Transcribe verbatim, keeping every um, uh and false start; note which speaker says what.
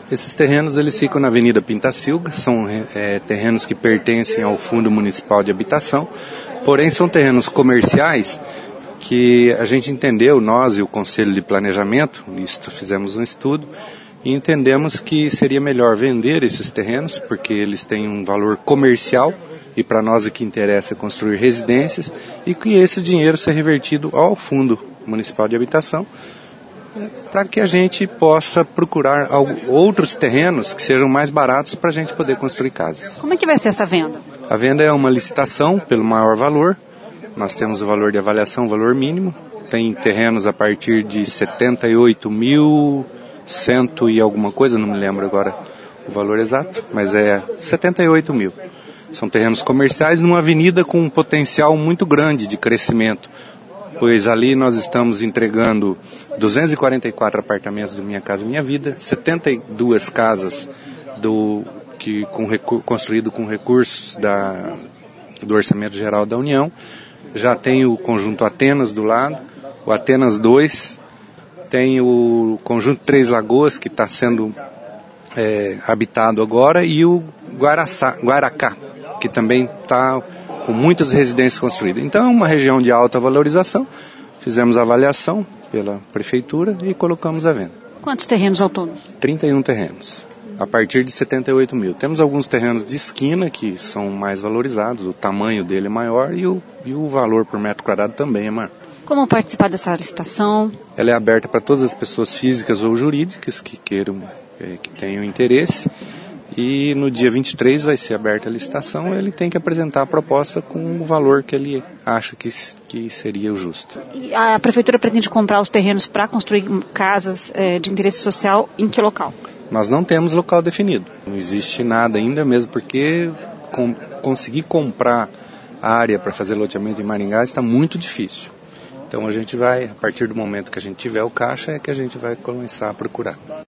Speaker 1: Esses terrenos eles ficam na Avenida Pintacilga, são é, terrenos que pertencem ao Fundo Municipal de Habitação, porém são terrenos comerciais que a gente entendeu, nós e o Conselho de Planejamento, isto, fizemos um estudo, e entendemos que seria melhor vender esses terrenos, porque eles têm um valor comercial, e para nós o que interessa é construir residências, e que esse dinheiro seja revertido ao Fundo Municipal de Habitação, para que a gente possa procurar outros terrenos que sejam mais baratos para a gente poder construir casas.
Speaker 2: Como é que vai ser essa venda?
Speaker 1: A venda é uma licitação pelo maior valor. Nós temos o valor de avaliação, o valor mínimo. Tem terrenos a partir de setenta e oito mil, cento e alguma coisa, não me lembro agora o valor exato, mas é setenta e oito mil. São terrenos comerciais numa avenida com um potencial muito grande de crescimento, pois ali nós estamos entregando duzentos e quarenta e quatro apartamentos do Minha Casa Minha Vida, setenta e duas casas do, que, com, construído com recursos da, do Orçamento Geral da União. Já tem o conjunto Atenas do lado, o Atenas dois, tem o conjunto Três Lagoas, que está sendo é, habitado agora, e o Guaraçá, Guaracá, que também está com muitas residências construídas. Então é uma região de alta valorização. Fizemos a avaliação pela prefeitura e colocamos à venda.
Speaker 2: Quantos terrenos ao todo?
Speaker 1: trinta e um terrenos, a partir de setenta e oito mil. Temos alguns terrenos de esquina que são mais valorizados, o tamanho dele é maior e o, e o valor por metro quadrado também é maior.
Speaker 2: Como participar dessa licitação?
Speaker 1: Ela é aberta para todas as pessoas físicas ou jurídicas que queiram, é, que tenham interesse. E no dia vinte e três vai ser aberta a licitação, ele tem que apresentar a proposta com o valor que ele acha que, que seria o justo.
Speaker 2: E a prefeitura pretende comprar os terrenos para construir casas é, de interesse social em que local?
Speaker 1: Nós não temos local definido, não existe nada ainda, mesmo porque com, conseguir comprar área para fazer loteamento em Maringá está muito difícil. Então a gente vai, a partir do momento que a gente tiver o caixa, é que a gente vai começar a procurar.